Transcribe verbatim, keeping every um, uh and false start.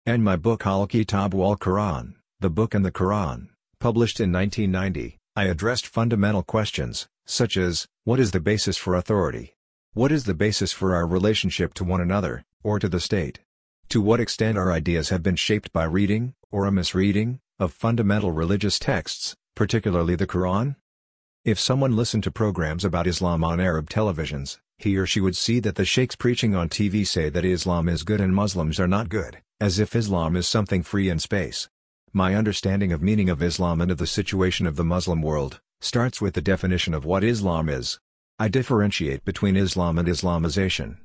and my book Al-Kitab wal-Quran, The Book and the Quran, published in nineteen ninety, I addressed fundamental questions, such as, what is the basis for authority? What is the basis for our relationship to one another, or to the state? To what extent our ideas have been shaped by reading, or a misreading, of fundamental religious texts, particularly the Quran? If someone listened to programs about Islam on Arab televisions, he or she would see that the sheikhs preaching on T V say that Islam is good and Muslims are not good, as if Islam is something free in space. My understanding of meaning of Islam and of the situation of the Muslim world, starts with the definition of what Islam is. I differentiate between Islam and Islamization.